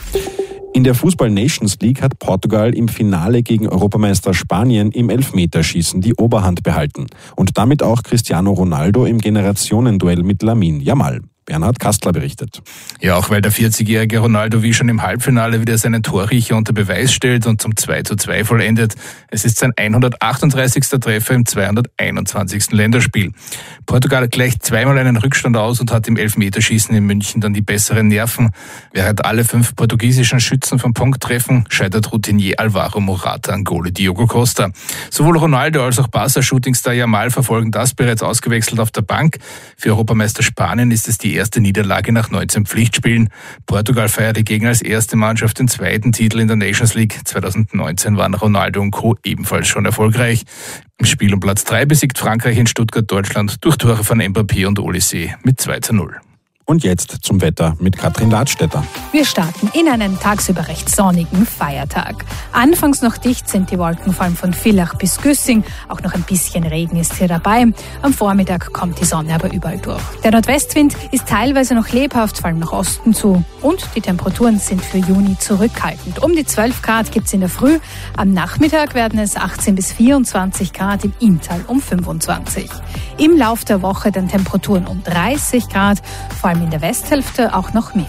In der Fußball-Nations League hat Portugal im Finale gegen Europameister Spanien im Elfmeterschießen die Oberhand behalten und damit auch Cristiano Ronaldo im Generationenduell mit Lamine Yamal. Bernhard Kastler berichtet. Ja, auch weil der 40-jährige Ronaldo wie schon im Halbfinale wieder seinen Torriecher unter Beweis stellt und zum 2:2 vollendet. Es ist sein 138. Treffer im 221. Länderspiel. Portugal gleicht zweimal einen Rückstand aus und hat im Elfmeterschießen in München dann die besseren Nerven. Während alle 5 portugiesischen Schützen vom Punkt treffen, scheitert Routinier Alvaro Morata an Goalie Diogo Costa. Sowohl Ronaldo als auch Barca-Shootingstar Yamal verfolgen das bereits ausgewechselt auf der Bank. Für Europameister Spanien ist es die erste Niederlage nach 19 Pflichtspielen. Portugal feierte gegen als erste Mannschaft den zweiten Titel in der Nations League. 2019 waren Ronaldo und Co. ebenfalls schon erfolgreich. Im Spiel um Platz 3 besiegt Frankreich in Stuttgart Deutschland durch Tore von Mbappé und Olysée mit 2:0. Und jetzt zum Wetter mit Katrin Ladstätter. Wir starten in einen tagsüber recht sonnigen Feiertag. Anfangs noch dicht sind die Wolken, vor allem von Villach bis Güssing. Auch noch ein bisschen Regen ist hier dabei. Am Vormittag kommt die Sonne aber überall durch. Der Nordwestwind ist teilweise noch lebhaft, vor allem nach Osten zu. Und die Temperaturen sind für Juni zurückhaltend. Um die 12 Grad gibt es in der Früh. Am Nachmittag werden es 18 bis 24 Grad, im Inntal um 25. Im Lauf der Woche dann Temperaturen um 30 Grad, vor allem in der Westhälfte auch noch mehr.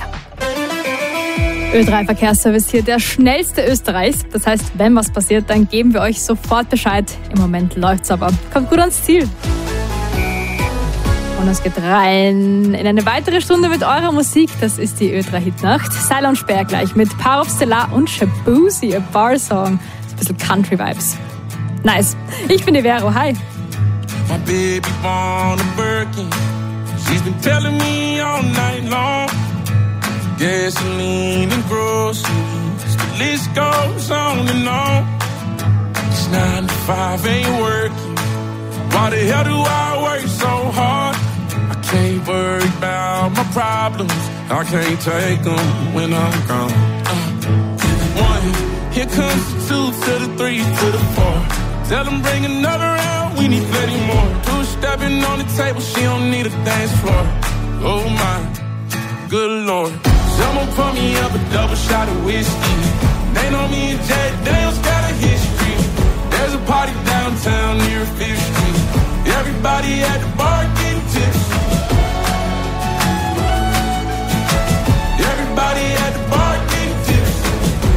Ö3 Verkehrsservice hier, der schnellste Österreichs. Das heißt, wenn was passiert, dann geben wir euch sofort Bescheid. Im Moment läuft's aber. Kommt gut ans Ziel. Und es geht rein in eine weitere Stunde mit eurer Musik. Das ist die Ö3 Hitnacht. Seil und Speer gleich mit Power of Stellar und Shabuzi, a Bar Song. Ein bisschen Country Vibes. Nice. Ich bin die Vero. Hi. My baby born a Birkin. She's been telling me all night long. Gasoline and groceries, the list goes on and on. It's 9 to 5, ain't working. Why the hell do I work so hard? I can't worry about my problems. I can't take them when I'm gone. 1, here comes the 2 to the 3 to the 4. Tell them bring another round, we need plenty more. 2 stepping on the table, she don't need a dance floor. Oh my, good Lord. Someone pour me up a double shot of whiskey. They know me and Jack Daniels got a history. There's a party downtown near 5th Street. Everybody at the bar getting tipsy. Everybody at the bar getting tipsy.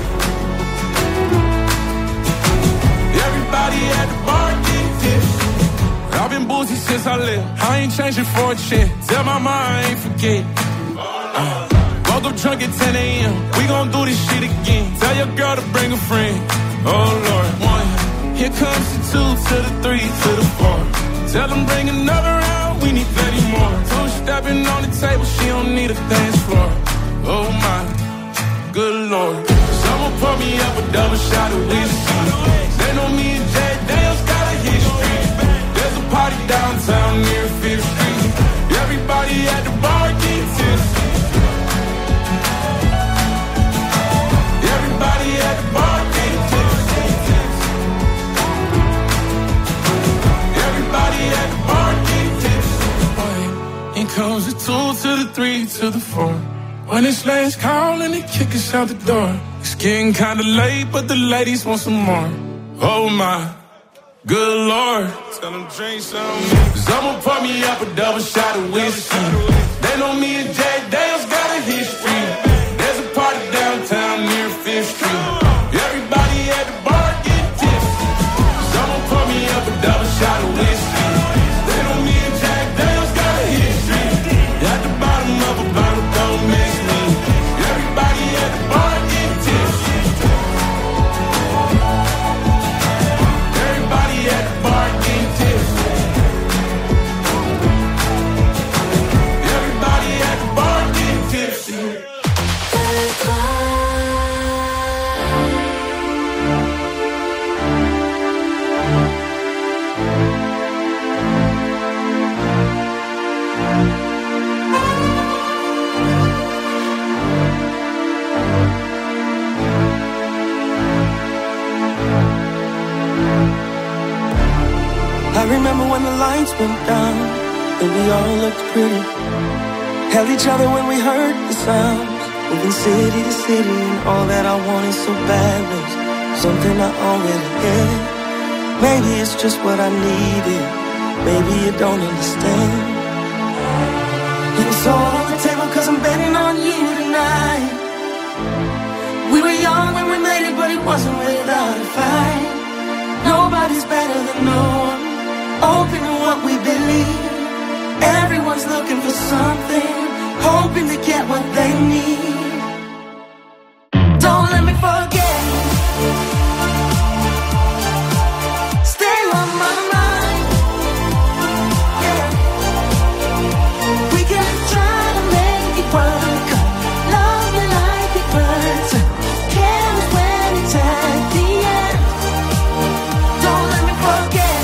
Everybody at the bar getting tipsy. I've been boozy since I left. I ain't changing for a check. Tell my mom I ain't forget. Woke up drunk at 10 a.m. We gon' do this shit again. Tell your girl to bring a friend. Oh Lord. 1, here comes the 2 to the 3 to the 4. Tell them bring another round, we need plenty more. 2 stepping on the table, she don't need a dance floor. Oh my, good Lord. Someone pour me up a double shot of whiskey. They know me and Jack Daniels got a history. There's a party downtown near 5th Street. Everybody at the bar getting tipsy. Everybody at the bar getting tipsy. Everybody at the bar getting tipsy. In comes the 2 to the 3 to the 4. When it's last call and they kick us out the door. It's getting kinda late, but the ladies want some more. Oh my, good Lord. Tell them drink some. Someone pour me up a double shot of whiskey. They know me and Jack Daniels got a history. There's a party downtown near 5th Street. Everybody at the bar getting tipsy. Someone pour me up a double shot of whiskey. They know me and Jack Daniels got a history. At the bottom of a bottle, don't miss me. Everybody at the bar getting tipsy. went down, and we all looked pretty. Held each other when we heard the sounds, moving city to city, and all that I wanted so bad was something I already had. Maybe it's just what I needed, maybe you don't understand. It's all on the table 'cause I'm betting on you tonight. We were young when we made it, but it wasn't without a fight. Nobody's better than no one, open to what we believe. Everyone's looking for something, hoping to get what they need. Don't let me forget, stay on my mind. Yeah. We can try to make it work, love you like it hurts, cares when it's at the end. Don't let me forget,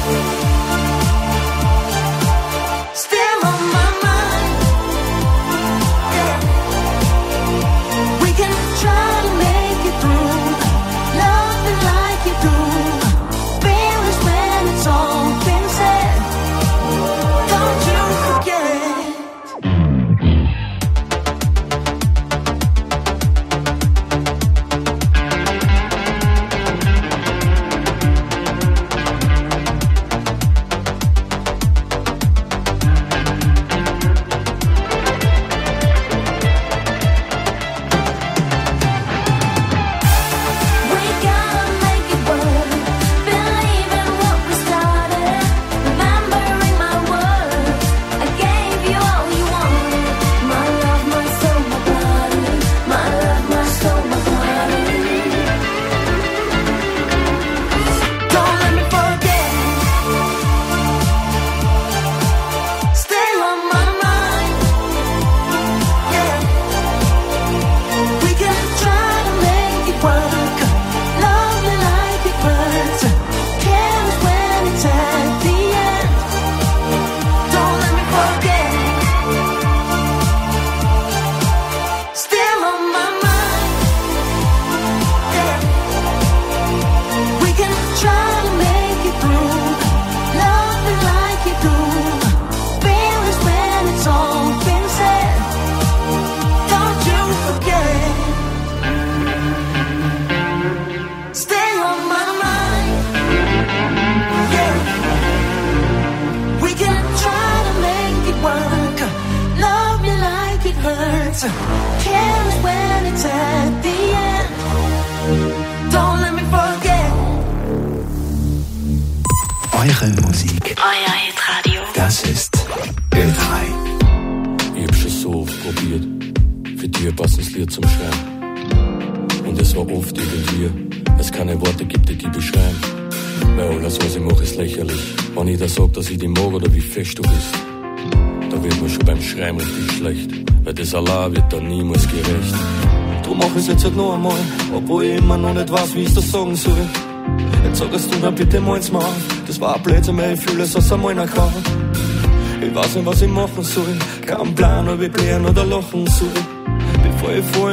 still on my mind. Yeah. We can try to make it through, love you like you do, feelings when it's all been said. Don't you forget. We gotta make it work, believe in what we started, remembering my words. I gave you all you wanted, my love, my soul, my body, my love, my soul, my body. Don't let me forget, stay on my mind. Yeah. We can try to make it work, love you like it hurts, cares when it's at the end. Don't let me forget, still on my mind. Yeah. We can try to make it through, love you like you do, feelings when it's all been said. Don't you forget, stay on my mind. Yeah. We can try to make it work, love you like it hurts, cares when it's at the end. Don't let me forget. Eure Musik. Euer Hitradio. Das ist Ö3. Ich hab schon so oft probiert, für dich ein passendes Lied zum Schreiben. Und es war oft irgendwie, es keine Worte gibt, die die beschreiben. Weil alles, was ich mache, ist lächerlich. Wenn ich da sag, dass ich dich mag oder wie fest du bist, da wird mir schon beim Schreiben richtig schlecht. Weil das allein wird dann niemals gerecht. Drum mach ich's jetzt halt noch einmal, obwohl ich immer noch nicht weiß, wie ich's das sagen soll. Jetzt sagst du mir bitte mal's mal auf. Das war ein Blödsinn, weil ich fühle es aus einmal nach kann. Ich weiß nicht, was ich machen soll. Kein Plan, ob ich blären oder lachen soll. Bevor ich vor